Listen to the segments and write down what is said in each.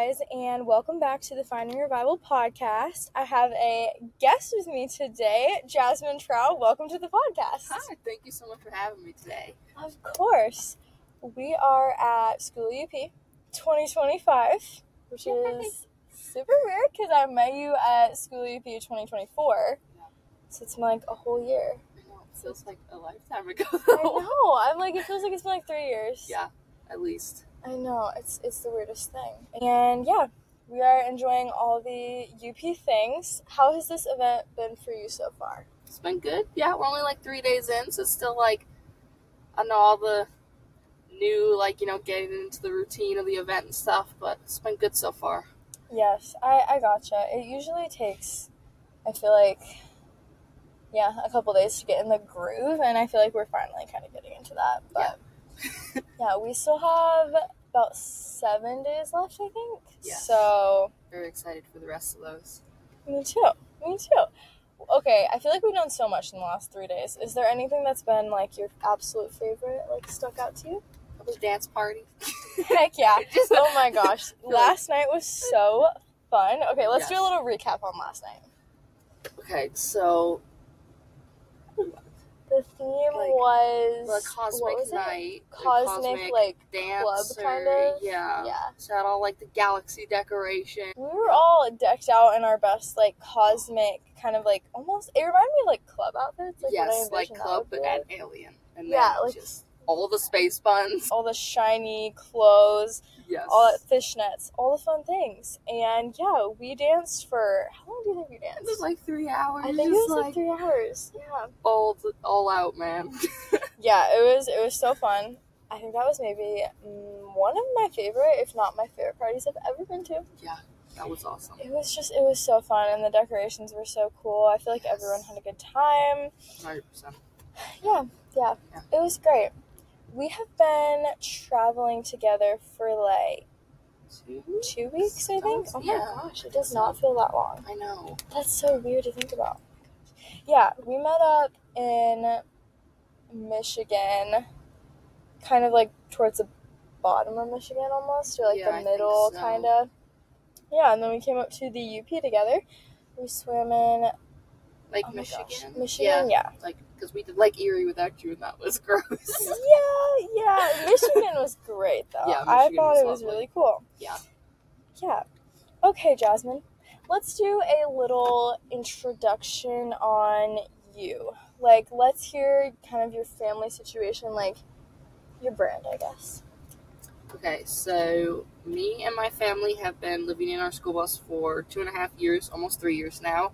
guys, and welcome back to the Finding Revival podcast. I have a guest with me today, Jasmine Trout. Welcome to the podcast. Hi, thank you so much for having me today. Of course. We are at School UP 2025, which is super weird because I met you at School UP 2024. Yeah. So it's been like a whole year. I know, it feels like a lifetime ago. I know. It feels like it's been like 3 years. Yeah, at least. I know, it's the weirdest thing. And yeah, we are enjoying all the UP things. How has this event been for you so far? It's been good. Yeah, we're only like 3 days in, so it's still like, I know all the new, getting into the routine of the event and stuff, but it's been good so far. Yes, I gotcha. It usually takes, I feel like, a couple days to get in the groove, and I feel like we're finally kind of getting into that. But yeah, we still have about 7 days left, I think. Yes. So very excited for the rest of those. Me too. Okay, I feel like we've done so much in the last 3 days. Is there anything that's been like your absolute favorite, like stuck out to you? The dance party. Heck yeah. Oh my gosh. Last night was so fun. Okay, let's do a little recap on last night. Okay, so the theme was the Cosmic Night. Cosmic like dance club kind of. Yeah. So had all like the galaxy decoration. We were all decked out in our best like cosmic kind of like almost. It reminded me of like club outfits. Like, yes, like club and alien. And yeah, then like just all the space buns, all the shiny clothes. Yes. All that fishnets, all the fun things. And yeah, we danced for, how long do you think we danced? It was like 3 hours. I think it was like 3 hours. Yeah. All out, man. Yeah, it was so fun. I think that was maybe one of my favorite, if not my favorite parties I've ever been to. Yeah, that was awesome. It was so fun, and the decorations were so cool. I feel like everyone had a good time. 100%. Yeah. It was great. We have been traveling together for like 2 weeks, I think. Oh my gosh, it does not feel that long. I know. That's so weird to think about. Yeah, we met up in Michigan, kind of like towards the bottom of Michigan almost, or like the middle, kind of. Yeah, and then we came up to the UP together. We swam in Lake Michigan. Michigan, yeah. Like, because we did Lake Erie without you, and that was gross. Yeah. Michigan was great, though. Yeah, I thought it was really cool. Yeah. Okay, Jasmine. Let's do a little introduction on you. Like, let's hear kind of your family situation, like, your brand, I guess. Okay, so me and my family have been living in our school bus for 2.5 years, almost 3 years now.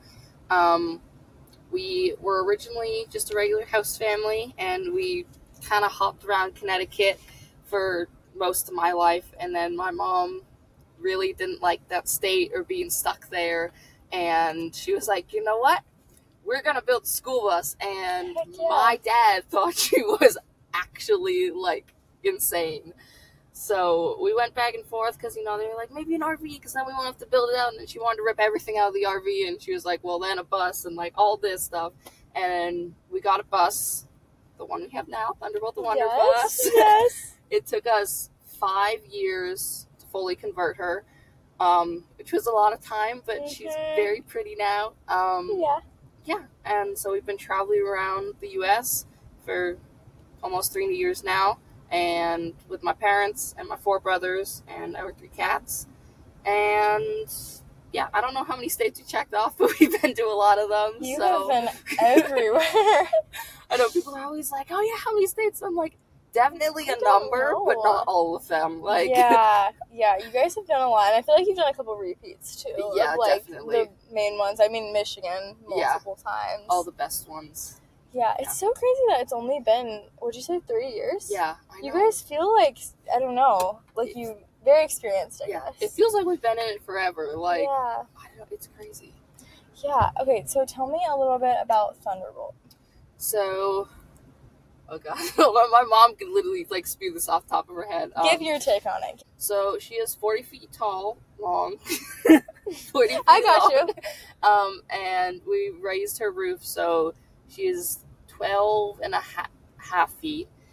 We were originally just a regular house family, and we kind of hopped around Connecticut for most of my life, and then my mom really didn't like that state or being stuck there, and she was like, you know what? We're going to build a school bus, and my dad thought she was actually, like, insane. So we went back and forth because, they were like, maybe an RV because then we won't have to build it out. And then she wanted to rip everything out of the RV. And she was like, well, then a bus and, like, all this stuff. And we got a bus, the one we have now, Thunderbolt the Wonder Bus. Yes. It took us 5 years to fully convert her, which was a lot of time, but she's very pretty now. Yeah. And so we've been traveling around the U.S. for almost 3 years now. And with my parents and my 4 brothers and our 3 cats. And yeah, I don't know how many states we checked off, but we've been to a lot of them. You have been everywhere. I know people are always like, oh yeah, how many states? I'm like, definitely a number, but not all of them. Like, yeah, you guys have done a lot, and I feel like you've done a couple repeats too. Yeah, of, like, definitely. The main ones. I mean, Michigan multiple times. All the best ones. Yeah, it's so crazy that it's only been, would you say 3 years? Yeah, I know. You guys feel like, I don't know, like you very experienced, I guess. It feels like we've been in it forever. Like, I don't know, it's crazy. Yeah, okay, so tell me a little bit about Thunderbolt. So, oh god, my mom could literally, like, spew this off the top of her head. Give your take on it. So, she is 40 feet tall, long. 40 feet I got long. And we raised her roof, so she is 12 and a half feet.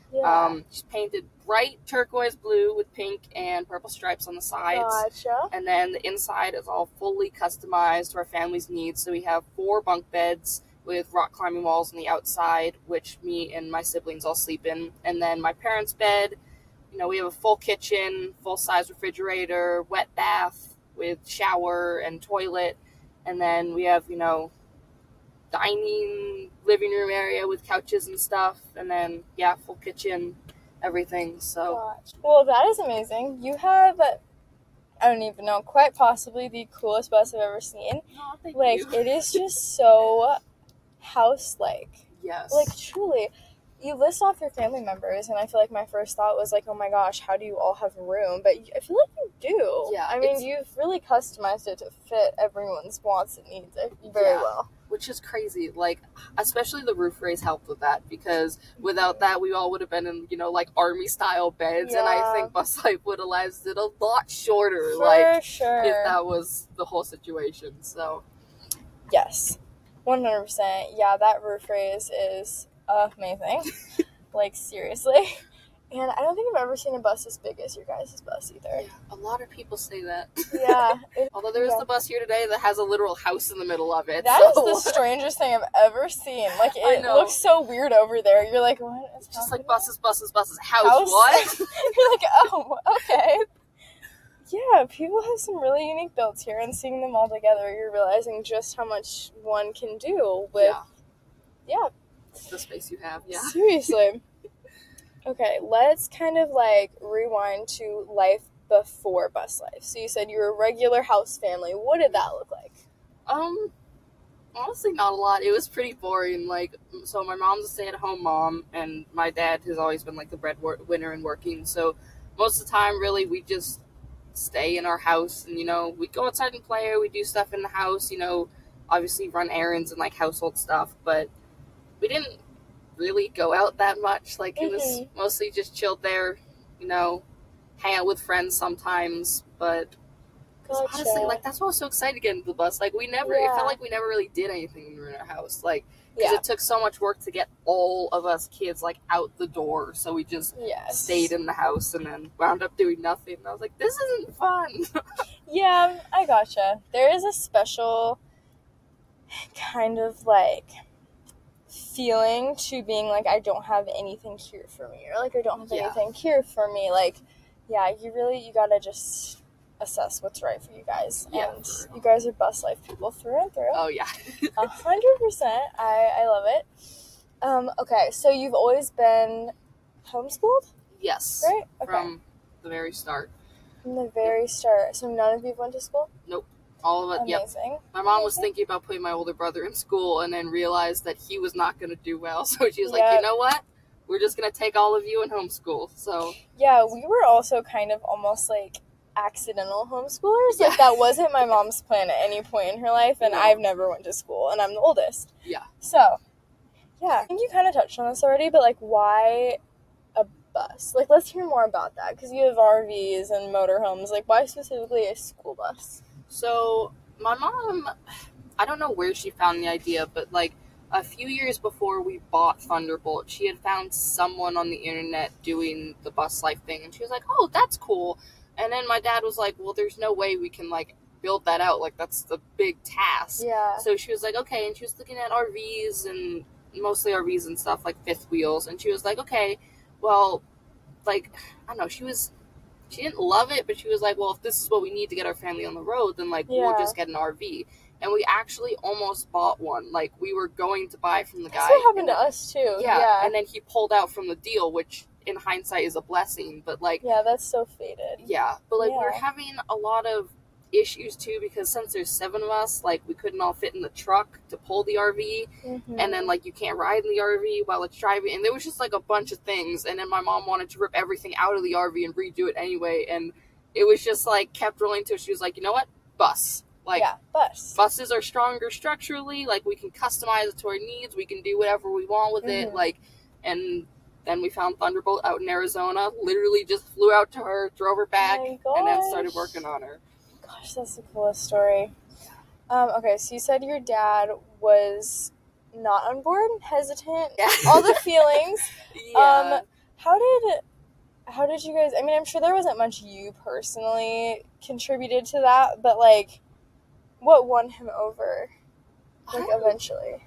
Yeah. She's painted bright turquoise blue with pink and purple stripes on the sides. Gotcha. And then the inside is all fully customized to our family's needs. So we have 4 bunk beds with rock climbing walls on the outside, which me and my siblings all sleep in. And then my parents' bed, we have a full kitchen, full-size refrigerator, wet bath with shower and toilet. And then we have, dining, living room area with couches and stuff. And then, full kitchen, everything. So, Gotcha. Well, that is amazing. You have, I don't even know, quite possibly the coolest bus I've ever seen. oh, thank Like, you. it is just so house-like. Yes. Like, truly. You list off your family members, and I feel like my first thought was like, oh my gosh, how do you all have room? But I feel like you do. Yeah, I mean, you've really customized it to fit everyone's wants and needs very well. Which is crazy. Like, especially the roof raise helped with that, because without that, we all would have been in, like army-style beds, and I think Bus Life would have lasted a lot shorter. For sure. If that was the whole situation. So, yes. 100%. Yeah, that roof raise is amazing. Like, seriously. And I don't think I've ever seen a bus as big as your guys' bus either. Yeah, a lot of people say that. Yeah. Although there's the bus here today that has a literal house in the middle of it. That is the strangest thing I've ever seen. Like, it looks so weird over there. You're like, what? It's just like buses. House? What? You're like, oh, okay. Yeah, people have some really unique builds here, and seeing them all together, you're realizing just how much one can do with, the space you have, Seriously. Okay, let's kind of, rewind to life before Bus Life. So you said you were a regular house family. What did that look like? Honestly, not a lot. It was pretty boring. So my mom's a stay-at-home mom, and my dad has always been, the breadwinner and working. So most of the time, really, we just stay in our house, and, we go outside and play, or we do stuff in the house, obviously run errands and, household stuff, but we didn't really go out that much. It was mostly just chilled there, hang out with friends sometimes, but Gotcha. honestly, that's why I was so excited to get into the bus. It felt like we never really did anything when we were in our house, because it took so much work to get all of us kids, out the door, so we just stayed in the house and then wound up doing nothing, and I was like, this isn't fun. Yeah, I gotcha. There is a special kind of, feeling to being I don't have anything here for me, or I don't have anything here for me. You gotta just assess what's right for you guys, and you guys are Bus Life people through and through. Oh yeah. 100%. I love it. Okay, so you've always been homeschooled? Yes. Right? Okay. From the very start. From the very start. So none of you went to school? Nope. All of it. Amazing. Yep. My mom was thinking about putting my older brother in school, and then realized that he was not going to do well. So she was like, you know what? We're just going to take all of you and homeschool. So yeah, we were also kind of almost accidental homeschoolers. That wasn't my mom's plan at any point in her life, and I've never went to school, and I'm the oldest. Yeah. So, yeah. I think you kind of touched on this already, but why a bus? Let's hear more about that, because you have RVs and motorhomes. Why specifically a school bus? So, my mom, I don't know where she found the idea, but a few years before we bought Thunderbolt, she had found someone on the internet doing the Bus Life thing, and she was like, oh, that's cool. And then my dad was like, well, there's no way we can build that out. That's the big task. Yeah. So she was like, okay. And she was looking at RVs, and mostly RVs and stuff, fifth wheels. And she was like, okay, well, I don't know, she didn't love it, but she was like, well, if this is what we need to get our family on the road, then we'll just get an RV. And we actually almost bought one. We were going to buy from the guy. That's what happened to us too. Yeah. And then he pulled out from the deal, which in hindsight is a blessing, but yeah, that's so fated. Yeah, but we were having a lot of issues too, because since there's 7 of us, we couldn't all fit in the truck to pull the RV, and then you can't ride in the RV while it's driving, and there was just a bunch of things, and then my mom wanted to rip everything out of the RV and redo it anyway, and it was just kept rolling to. She was like, you know what, bus. Bus. Buses are stronger structurally, we can customize it to our needs, we can do whatever we want with it, and then we found Thunderbolt out in Arizona, literally just flew out to her, drove her back, and then started working on her. Gosh, that's the coolest story. Okay, so you said your dad was not on board, hesitant, all the feelings. Yeah. How did you guys, I mean, I'm sure there wasn't much you personally contributed to that, but, like, what won him over, like, eventually?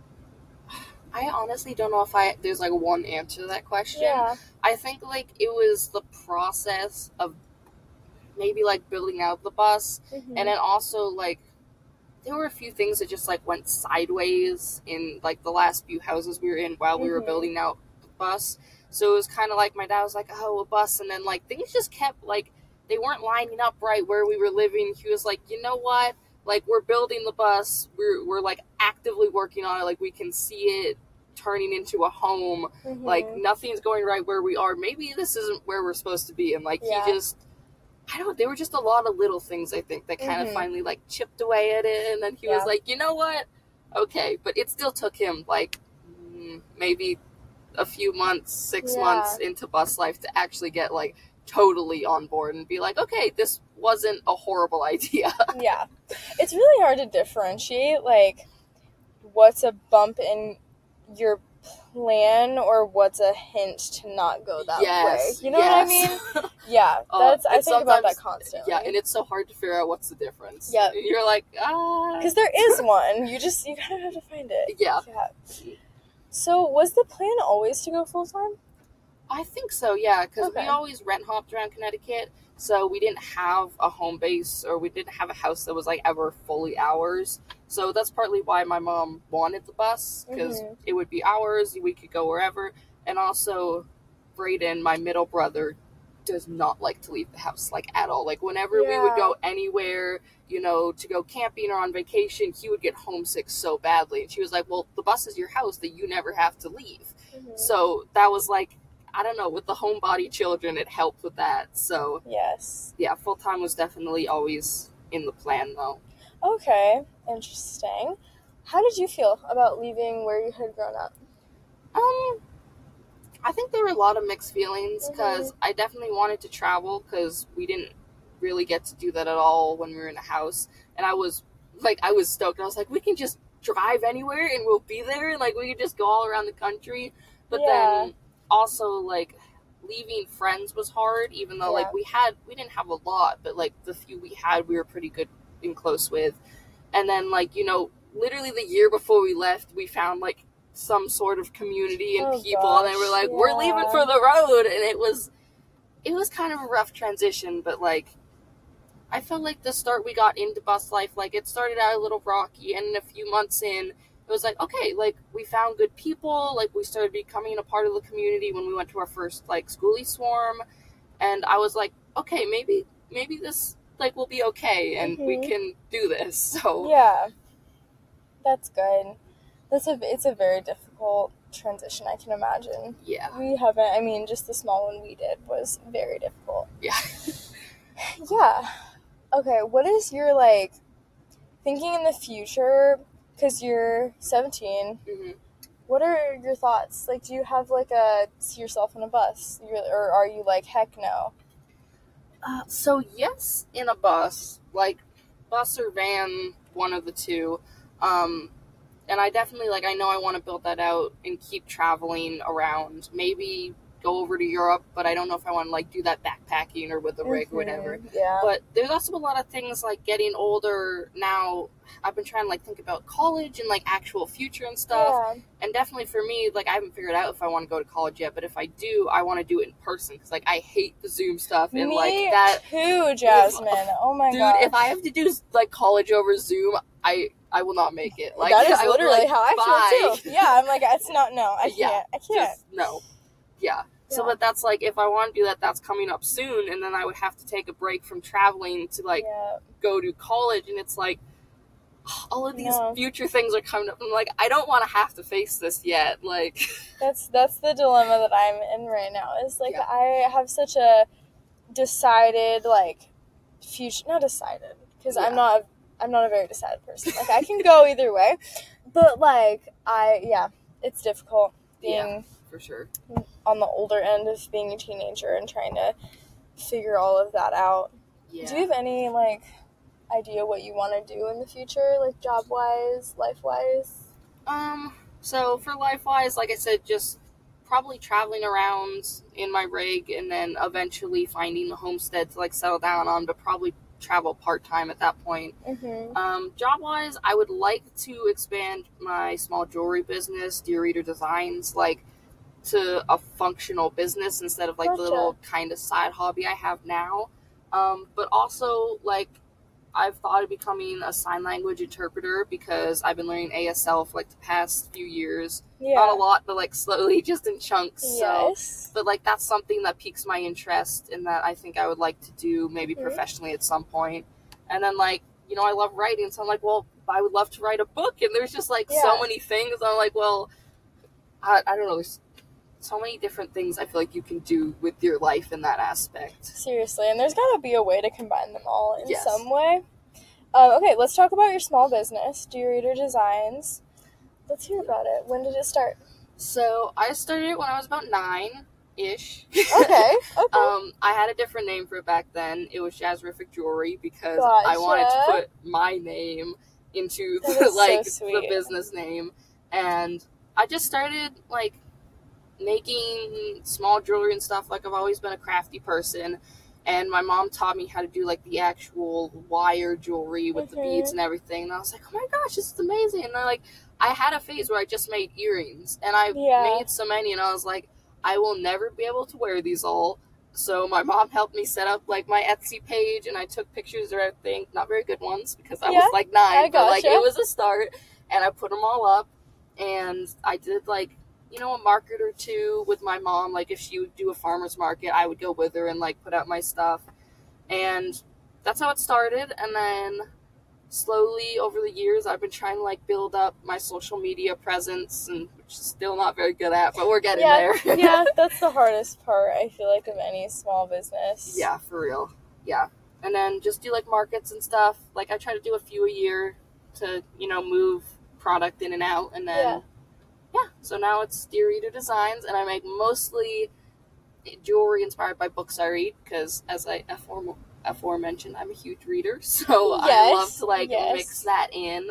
I honestly don't know if there's, like, one answer to that question. Yeah. I think, like, it was the process of maybe, like, building out the bus, Mm-hmm. and then also, like, there were a few things that just, like, went sideways in, like, the last few houses we were in while we were building out the bus. So it was kind of like, my dad was like, oh, a bus, and then, like, things just kept, like, they weren't lining up right where we were living. He was like, you know what? Like, we're building the bus. We're like, actively working on it. Like, we can see it turning into a home. Mm-hmm. Like, nothing's going right where we are. Maybe this isn't where we're supposed to be. And, like, he just, I don't know, there were just a lot of little things, I think, that kind of finally, like, chipped away at it. And then he was like, you know what? Okay. But it still took him, like, maybe a few months, 6 months into bus life to actually get, like, totally on board and be like, okay, this wasn't a horrible idea. Yeah. It's really hard to differentiate, like, what's a bump in your plan or what's a hint to not go that way. You know what I mean? Yeah. I think about that constantly. Yeah, and it's so hard to figure out what's the difference. Yeah. You're like, because there is one. You kind of have to find it. Yeah. So was the plan always to go full-time? I think so, yeah, because we always rent hopped around Connecticut, so we didn't have a home base, or we didn't have a house that was, like, ever fully ours. So that's partly why my mom wanted the bus, because it would be ours, we could go wherever. And also, Brayden, my middle brother, does not like to leave the house, like, at all. Like, whenever we would go anywhere, you know, to go camping or on vacation, he would get homesick so badly. And she was like, well, the bus is your house that you never have to leave. So that was, like, I don't know, with the homebody children, it helped with that. So, yeah, full-time was definitely always in the plan, though. Okay, interesting. How did you feel about leaving where you had grown up? I think there were a lot of mixed feelings, because I definitely wanted to travel, because we didn't really get to do that at all when we were in the house. And I was stoked. I was like, we can just drive anywhere, and we'll be there, and, like, we can just go all around the country. But then also, like, leaving friends was hard, even though, like, we didn't have a lot, but, like, the few we had, we were pretty good and close with. And then, like, you know, literally the year before we left, we found, like, some sort of community and people, and they were like, we're leaving for the road, and it was kind of a rough transition, but, like, I felt like the start we got into bus life, like, it started out a little rocky, and a few months in, it was like, okay, like, we found good people, like, we started becoming a part of the community when we went to our first, like, schoolie swarm, and I was like, okay, maybe this, like, will be okay, and we can do this, so. Yeah. That's good. It's a very difficult transition, I can imagine. Yeah. Just the small one we did was very difficult. Yeah. Yeah. Okay, what is your, like, thinking in the future, because you're 17, what are your thoughts? Like, do you have, like, see yourself in a bus? Or are you like, heck no? So, yes, in a bus. Like, bus or van, one of the two. And I definitely, like, I know I want to build that out and keep traveling around. Maybe go over to Europe, but I don't know if I want to, like, do that backpacking or with a rig or whatever. Yeah. But there's also a lot of things, like, getting older now. I've been trying to, like, think about college and, like, actual future and stuff. Yeah. And definitely for me, like, I haven't figured out if I want to go to college yet, but if I do, I want to do it in person, because, like, I hate the Zoom stuff. And, Me like, that too, Jasmine. Oh my god. Dude, if I have to do, like, college over Zoom, I will not make it. Like, that is literally how I feel too. Yeah, I'm like, it's not, no, I can't. Just, no. Yeah. So, but that's, like, if I want to do that, that's coming up soon, and then I would have to take a break from traveling to, like, go to college, and it's, like, all of these future things are coming up. I'm like, I don't want to have to face this yet. Like, that's the dilemma that I'm in right now, is, like, I have such a decided, like, future, not decided, because I'm not a very decided person. Like, I can go either way, but, like, it's difficult being for sure on the older end of being a teenager and trying to figure all of that out. Yeah. Do you have any, like, idea what you want to do in the future, like, job-wise, life-wise? So for life-wise, like I said, just probably traveling around in my rig and then eventually finding the homestead to like settle down on, but probably travel part-time at that point. Job-wise, I would like to expand my small jewelry business, Dear Reader Designs, like to a functional business instead of like the little kind of side hobby I have now. But also, like, I've thought of becoming a sign language interpreter because I've been learning ASL for like the past few years. Not a lot, but like slowly, just in chunks. So, but like that's something that piques my interest and that I think I would like to do maybe professionally at some point. And then like, you know, I love writing, so I'm like, well, I would love to write a book. And there's just like so many things. I'm like, well, I don't know. There's so many different things I feel like you can do with your life in that aspect. Seriously, and there's got to be a way to combine them all in some way. Okay, let's talk about your small business, Dear Reader Designs. Let's hear about it. When did it start? So, I started it when I was about 9-ish. Okay. I had a different name for it back then. It was Jazzerific Jewelry because I wanted to put my name into the business name. And I just started, like, making small jewelry and stuff. Like, I've always been a crafty person, and my mom taught me how to do like the actual wire jewelry with the beads and everything, and I was like, oh my gosh, this is amazing. And I had a phase where I just made earrings, and I made so many, and I was like, I will never be able to wear these all. So my mom helped me set up like my Etsy page, and I took pictures of everything, not very good ones because I was like 9, but like it was a start, and I put them all up, and I did like, you know, a market or two with my mom. Like, if she would do a farmer's market, I would go with her and, like, put out my stuff. And that's how it started. And then slowly over the years, I've been trying to, like, build up my social media presence, and which is still not very good at, but we're getting there. Yeah, that's the hardest part, I feel like, of any small business. Yeah, for real. Yeah. And then just do, like, markets and stuff. Like, I try to do a few a year to, you know, move product in and out, and then... Yeah, so now it's Dear Reader Designs, and I make mostly jewelry inspired by books I read, because as I aforementioned, I'm a huge reader, so I love to, like, mix that in.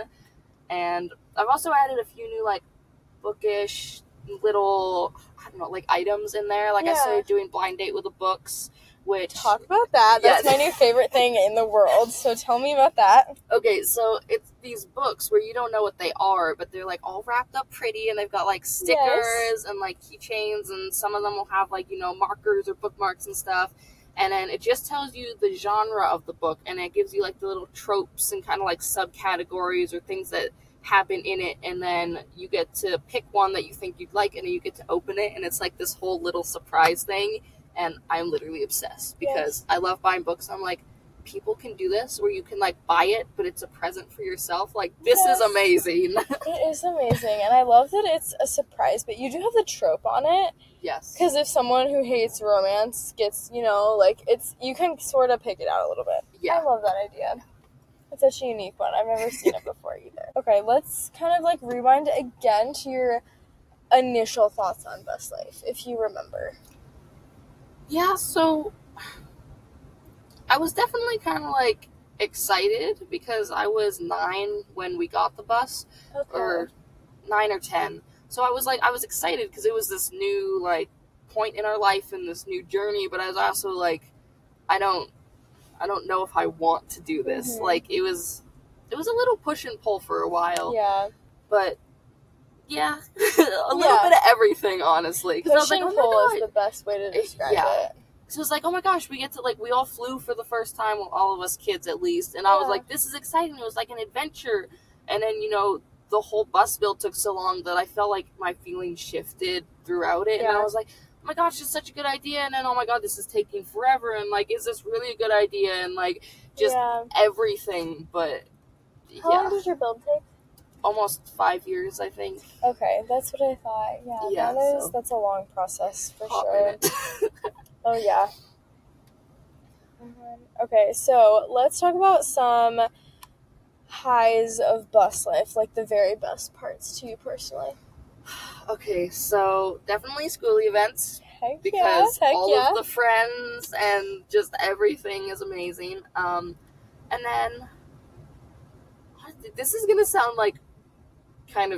And I've also added a few new, like, bookish little, I don't know, like, items in there. Like, I started doing blind date with the books, which... Talk about that. That's my new favorite thing in the world, so tell me about that. Okay, so it's these books where you don't know what they are, but they're, like, all wrapped up pretty, and they've got, like, stickers and, like, keychains, and some of them will have, like, you know, markers or bookmarks and stuff, and then it just tells you the genre of the book, and it gives you, like, the little tropes and kind of, like, subcategories or things that happen in it, and then you get to pick one that you think you'd like, and then you get to open it, and it's, like, this whole little surprise thing. And I'm literally obsessed because I love buying books. I'm like, people can do this where you can, like, buy it, but it's a present for yourself. Like, this is amazing. It is amazing. And I love that it's a surprise, but you do have the trope on it. Yes. Because if someone who hates romance gets, you know, like, it's, you can sort of pick it out a little bit. Yeah. I love that idea. It's such a unique one. I've never seen it before either. Okay, let's kind of, like, rewind again to your initial thoughts on Best Life, if you remember. Yeah, so I was definitely kind of, like, excited because I was 9 when we got the bus, or 9 or 10. So I was excited because it was this new, like, point in our life and this new journey, but I was also like, I don't know if I want to do this. Like, it was a little push and pull for a while. Yeah. But yeah, a little bit of everything, honestly. Push and pull is the best way to describe it. So it was like, oh my gosh, we get to, like, we all flew for the first time, well, all of us kids at least, and I was like, this is exciting. It was like an adventure. And then, you know, the whole bus build took so long that I felt like my feelings shifted throughout it, and I was like, oh my gosh, this is such a good idea, and then, oh my god, this is taking forever, and, like, is this really a good idea, and, like, just everything, but, How long did your build take? Almost 5 years, I think. Okay, that's what I thought. Yeah, that's a long process, for sure. Oh, yeah. Okay, so let's talk about some highs of bus life, like the very best parts to you personally. Okay, so definitely schoolie events. Heck because yeah, all of the friends and just everything is amazing. And then, this is going to sound like kind of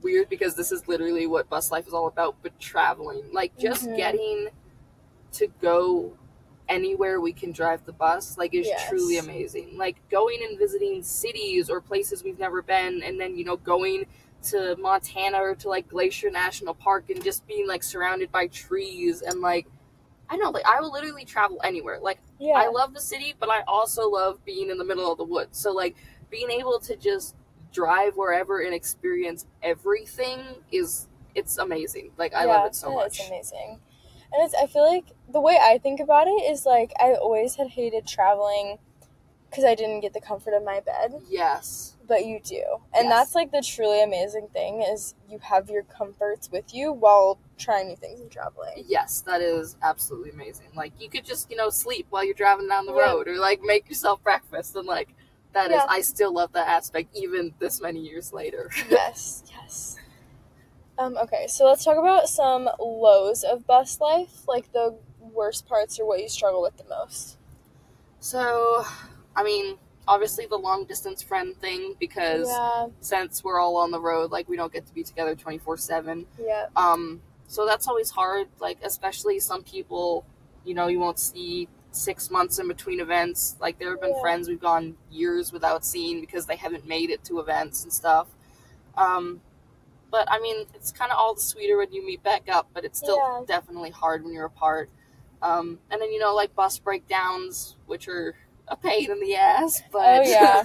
weird because this is literally what bus life is all about, but traveling. Like, just getting to go anywhere we can drive the bus, like, is truly amazing. Like, going and visiting cities or places we've never been, and then, you know, going to Montana or to, like, Glacier National Park and just being, like, surrounded by trees and, like, I know, like, I will literally travel anywhere. Like, I love the city, but I also love being in the middle of the woods. So, like, being able to just drive wherever and experience everything it's amazing. Like, I love it so much. It's amazing. And I feel like the way I think about it is, like, I always had hated traveling because I didn't get the comfort of my bed. Yes. But you do. And that's, like, the truly amazing thing is you have your comforts with you while trying new things and traveling. Yes, that is absolutely amazing. Like, you could just, you know, sleep while you're driving down the road or, like, make yourself breakfast. And, like, that is, I still love that aspect even this many years later. Yes. Okay, so let's talk about some lows of bus life, like the worst parts or what you struggle with the most. So, I mean, obviously the long distance friend thing, because since we're all on the road, like, we don't get to be together 24/7. Yeah. So that's always hard, like, especially some people, you know, you won't see 6 months in between events. Like, there have been friends we've gone years without seeing because they haven't made it to events and stuff. But, I mean, it's kind of all the sweeter when you meet back up, but it's still definitely hard when you're apart. And then, you know, like, bus breakdowns, which are a pain in the ass, but...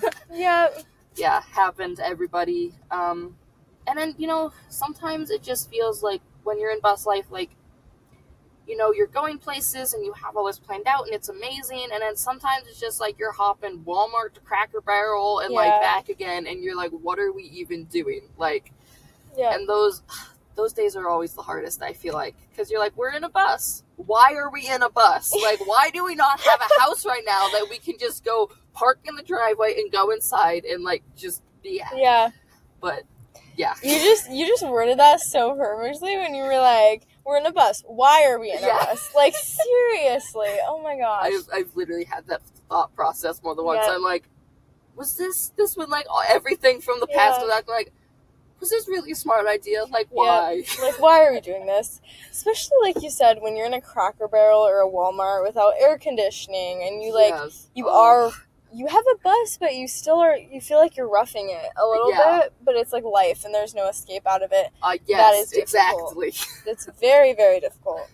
happen to everybody. And then, you know, sometimes it just feels like when you're in bus life, like, you know, you're going places and you have all this planned out and it's amazing, and then sometimes it's just like you're hopping Walmart to Cracker Barrel and, like, back again, and you're like, what are we even doing? Like... And those days are always the hardest, I feel like. Because you're like, we're in a bus. Why are we in a bus? Like, why do we not have a house right now that we can just go park in the driveway and go inside and, like, just be at? Yeah. But, You just worded that so perfectly when you were like, we're in a bus. Why are we in a bus? Like, seriously. Oh, my gosh. I've literally had that thought process more than once. I'm like, was this when, like, everything from the past was like, was this really a smart idea? Like, why? Like, why are we doing this? Especially, like you said, when you're in a Cracker Barrel or a Walmart without air conditioning, and you, like, you have a bus, but you feel like you're roughing it a little bit, but it's, like, life, and there's no escape out of it. Yes, that is difficult. Exactly. It's very, very difficult.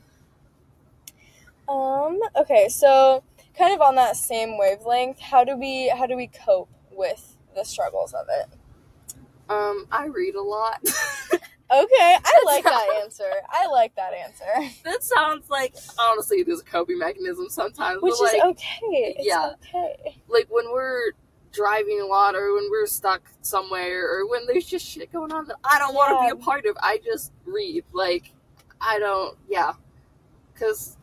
Okay, so, kind of on that same wavelength, how do we cope with the struggles of it? I read a lot. Okay, I like that answer. That sounds like, honestly, it is a coping mechanism sometimes. Which but, is like, okay. It's okay. Like, when we're driving a lot, or when we're stuck somewhere, or when there's just shit going on that I don't want to be a part of, I just read. Like, I don't, because,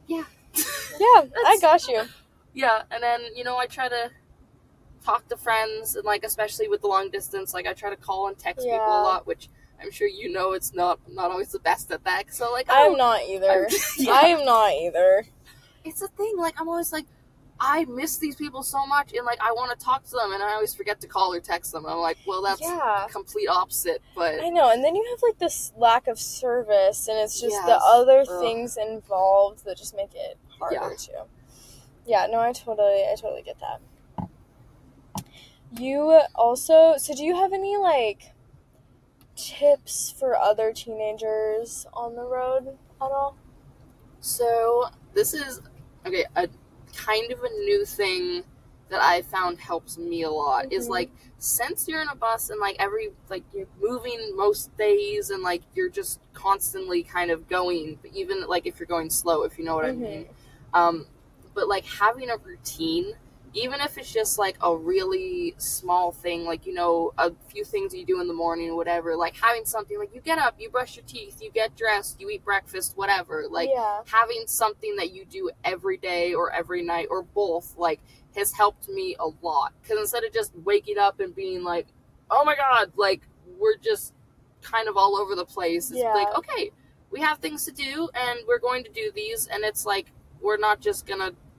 I got you. Yeah, and then, you know, I try to talk to friends, and, like, especially with the long distance, like, I try to call and text people a lot, which I'm sure you know it's not always the best at that. So, like, I'm not either. I am not either. It's a thing. Like, I'm always like, I miss these people so much, and, like, I want to talk to them, and I always forget to call or text them. I'm like, well, that's the complete opposite. But I know, and then you have, like, this lack of service, and it's just the other things involved that just make it harder too. Yeah, no, I totally get that. You also, so do you have any, like, tips for other teenagers on the road at all? So, this is, a kind of a new thing that I found helps me a lot, is, like, since you're in a bus and, like, you're moving most days and, like, you're just constantly kind of going, even, like, if you're going slow, if you know what I mean. But, like, having a routine, even if it's just, like, a really small thing, like, you know, a few things you do in the morning or whatever, like, having something, like, you get up, you brush your teeth, you get dressed, you eat breakfast, whatever, like, having something that you do every day or every night or both, like, has helped me a lot, because instead of just waking up and being like, oh my god, like, we're just kind of all over the place, it's like, okay, we have things to do, and we're going to do these, and it's like, we're not just gonna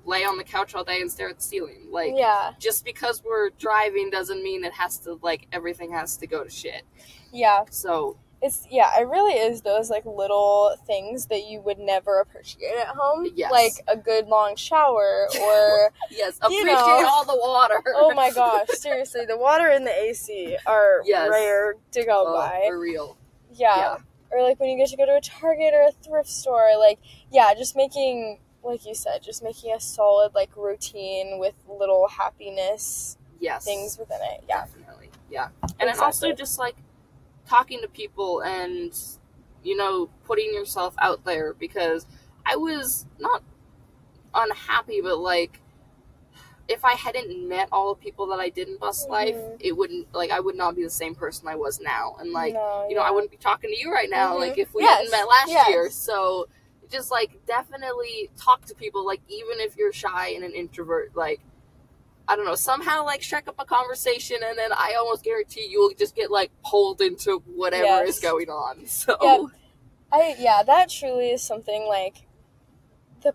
lay on the couch all day and stare at the ceiling. Like, yeah. just because we're driving doesn't mean it has to, like, everything has to go to shit. Yeah. So It really is those, like, little things that you would never appreciate at home. Yes. Like a good long shower or... yes, appreciate all the water. Oh my gosh, seriously, the water and the AC are rare to go by. For real. Yeah. Or, like, when you get to go to a Target or a thrift store, like, just making, like you said, just making a solid, like, routine with little happiness things within it. Yeah. Definitely. Yeah. And then also just, like, talking to people and, you know, putting yourself out there, because I was not unhappy, but, like, if I hadn't met all the people that I did in bus life, it wouldn't, like, I would not be the same person I was now. And, like, I wouldn't be talking to you right now, like, if we hadn't met last year. So, just, like, definitely talk to people, like, even if you're shy and an introvert, like, I don't know, somehow, like, strike up a conversation, and then I almost guarantee you will just get, like, pulled into whatever is going on. So, that truly is something, like, the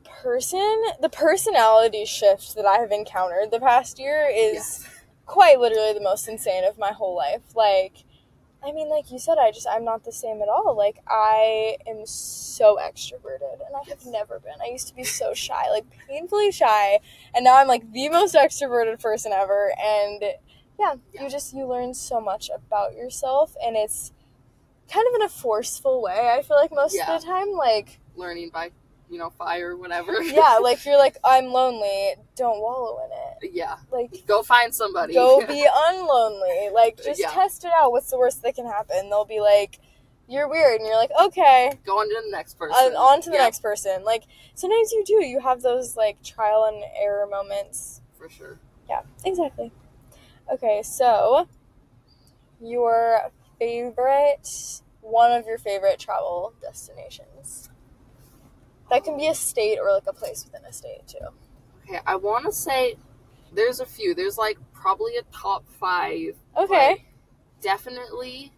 personality shift that I have encountered the past year is quite literally the most insane of my whole life. Like, I mean, like you said, I'm not the same at all. Like, I am so extroverted, and I have never been. I used to be so shy, like, painfully shy, and now I'm, like, the most extroverted person ever, and, you learn so much about yourself, and it's kind of in a forceful way, I feel like, most of the time, like... Learning by, fire, whatever. Yeah, like, you're like, I'm lonely, don't wallow in it. Yeah. Like, go find somebody. Go be unlonely. Like, just test it out. What's the worst that can happen? They'll be like, you're weird. And you're like, okay. Go on to the next person. On to the next person. Like, sometimes you do. You have those, like, trial and error moments. For sure. Yeah, exactly. Okay, so, one of your favorite travel destinations. That can be a state or, like, a place within a state, too. Okay, I want to say there's a few. There's, like, probably a top 5. Okay. Definitely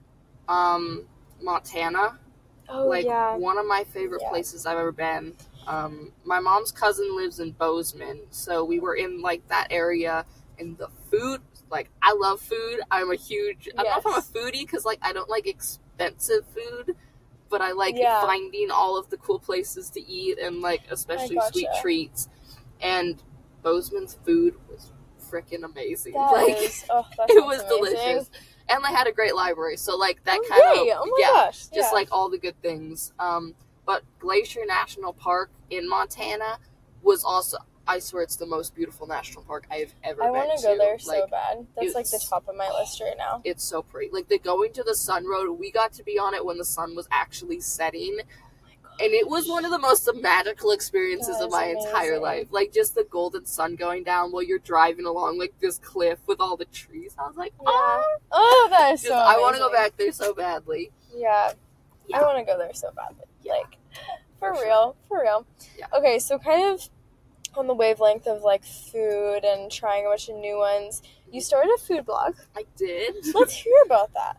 Montana. Oh, like, one of my favorite places I've ever been. My mom's cousin lives in Bozeman, so we were in, like, that area, and the food, like, I love food. I'm a huge... I don't know if I'm a foodie, because, like, I don't like expensive food, but I like finding all of the cool places to eat, and, like, especially sweet treats. And Bozeman's food was freaking amazing. It was amazing. Delicious. And they had a great library, so, like, that gosh. Just, like, all the good things. But Glacier National Park in Montana was also, I swear, it's the most beautiful national park I've ever been to. I want to go there so bad. That's, like, the top of my list right now. It's so pretty. Like, the going to the sun road, we got to be on it when the sun was actually setting. And it was one of the most magical experiences of my entire life. Like, just the golden sun going down while you're driving along, like, this cliff with all the trees. I was like, oh, that is so amazing. I want to go back there so badly. Yeah. I want to go there so badly. Like, for real. Yeah. Okay, so kind of on the wavelength of, like, food and trying a bunch of new ones, you started a food blog. I did. Let's hear about that.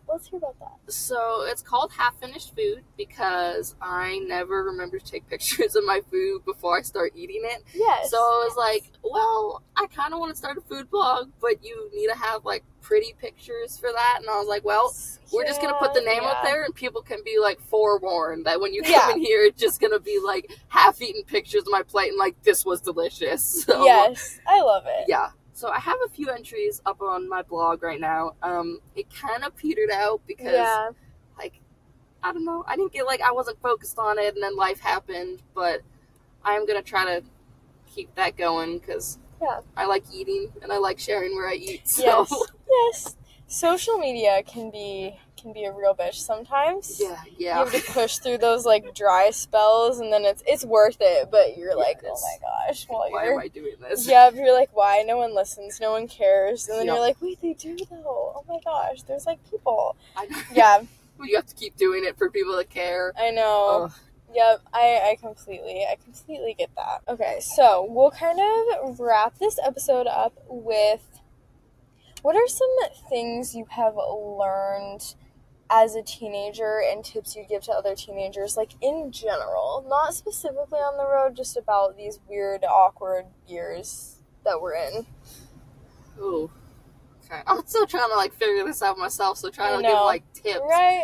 So, it's called Half Finished Food because I never remember to take pictures of my food before I start eating it. Yes. So, I was like, well, I kind of want to start a food blog, but you need to have, like, pretty pictures for that. And I was like, well, we're just going to put the name up there, and people can be, like, forewarned that when you come in here, it's just going to be, like, half-eaten pictures of my plate and, like, this was delicious. So, yes, I love it. Yeah. So I have a few entries up on my blog right now. It kind of petered out because, like, I don't know. I didn't get, like, I wasn't focused on it, and then life happened. But I'm going to try to keep that going because I like eating, and I like sharing where I eat. So. Yes. Social media can be a real bitch sometimes. Yeah. You have to push through those, like, dry spells, and then it's worth it, but you're like, oh my gosh. Why am I doing this? Yeah, you're like, why? No one listens, no one cares, and then you're like, wait, they do though. Oh my gosh, there's, like, people. I know. Yeah. You have to keep doing it for people that care. I know. Ugh. Yep, I completely get that. Okay, so we'll kind of wrap this episode up with, what are some things you have learned as a teenager and tips you give to other teenagers, like in general, not specifically on the road, just about these weird, awkward years that we're in. Ooh. Okay. I'm still trying to, like, figure this out myself, so trying to give, like, tips. Right?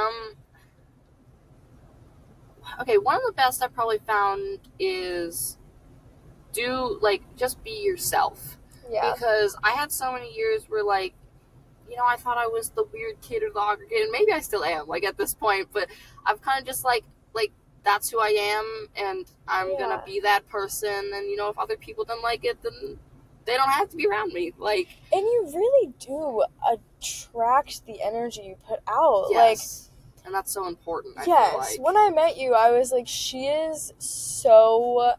Okay, one of the best I probably found is just be yourself. Yeah. Because I had so many years where, like, I thought I was the weird kid or the awkward kid, and maybe I still am, like, at this point, but I've kind of just, like, that's who I am, and I'm gonna be that person, and, if other people don't like it, then they don't have to be around me, like... And you really do attract the energy you put out, yes. And that's so important, I feel like. When I met you, I was like, she is so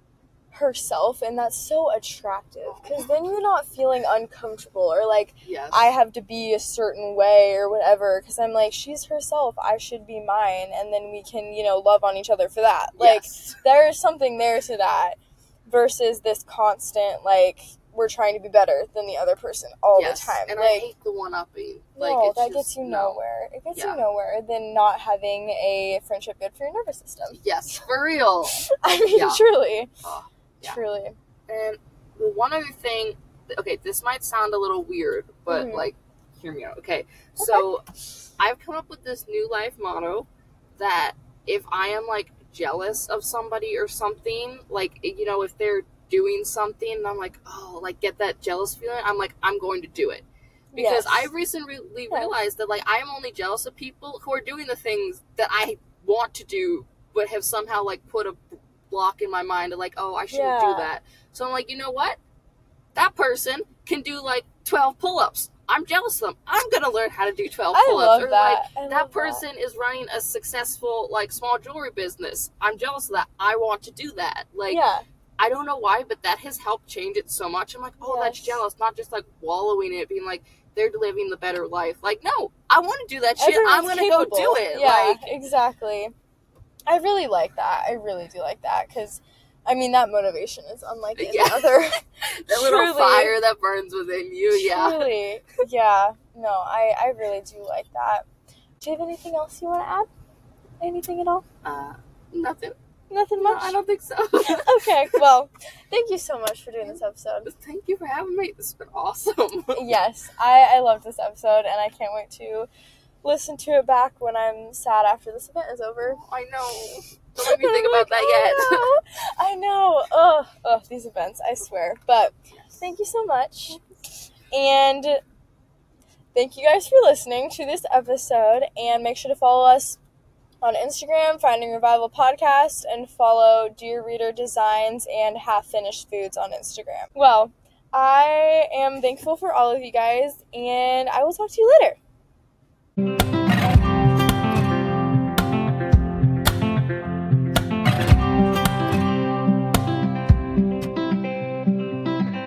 herself, and that's so attractive, because then you're not feeling uncomfortable, or like, I have to be a certain way, or whatever, because I'm like, she's herself, I should be mine, and then we can, love on each other for that. Like, there's something there to that, versus this constant, like, we're trying to be better than the other person all the time. And like, I hate the one-upping. No, that gets you nowhere. It gets you nowhere than not having a friendship good for your nervous system. Yes, for real. I mean, truly. Yeah. Truly. And one other thing, okay, this might sound a little weird, but, like, hear me out. Okay, so I've come up with this new life motto that if I am, like, jealous of somebody or something, like, if they're doing something and I'm like, oh, like, get that jealous feeling, I'm like, I'm going to do it. Because I recently realized that, like, I'm only jealous of people who are doing the things that I want to do, but have somehow, like, put a block in my mind of, like, oh, I shouldn't do that. So I'm like, you know what? That person can do, like, 12 pull-ups. I'm jealous of them. I'm going to learn how to do 12 pull-ups. I love that. Like, that person is running a successful, like, small jewelry business. I'm jealous of that. I want to do that. Like, I don't know why, but that has helped change it so much. I'm like, oh, that's jealous. Not just, like, wallowing in it, being like, they're living the better life. Like, no, I want to do that shit. I'm going to go do it. Yeah, exactly. I really like that. I really do like that, because, I mean, that motivation is unlike any other. That little fire that burns within you, Truly. Yeah. No, I really do like that. Do you have anything else you want to add? Anything at all? Nothing. Nothing much? No, I don't think so. Okay, well, thank you so much for doing this episode. Thank you for having me. This has been awesome. Yes, I love this episode, and I can't wait to listen to it back when I'm sad after this event is over. Oh, I know. Don't let me think about that yet. I know. Ugh, these events, I swear. But thank you so much. And thank you guys for listening to this episode, and make sure to follow us on Instagram, Finding Revival Podcast, and follow Dear Reader Designs and Half Finished Foods on Instagram. Well, I am thankful for all of you guys, and I will talk to you later.